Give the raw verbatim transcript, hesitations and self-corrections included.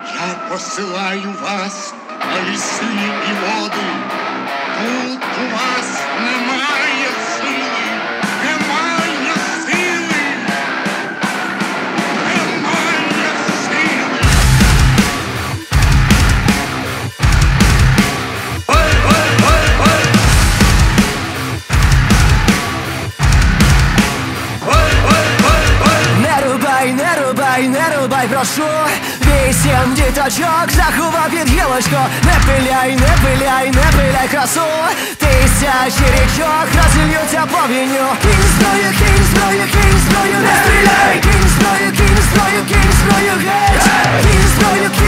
Я посилаю вас на ліси і води. Тут у вас немає сили, немає сили, немає сили. Ой, ой, ой, ой. Ой, ой, ой, ой. Не рубай, не рубай, не рубай, прошу. Вісім діточок заховав під гілочку. Не пиляй, не пиляй, не пиляй красу. Тисячі річок розільються по війню. Кинь зброю, кинь зброю, кинь зброю, не стріляй. Кинь зброю, кинь зброю, кинь зброю, геть. Кинь зброю,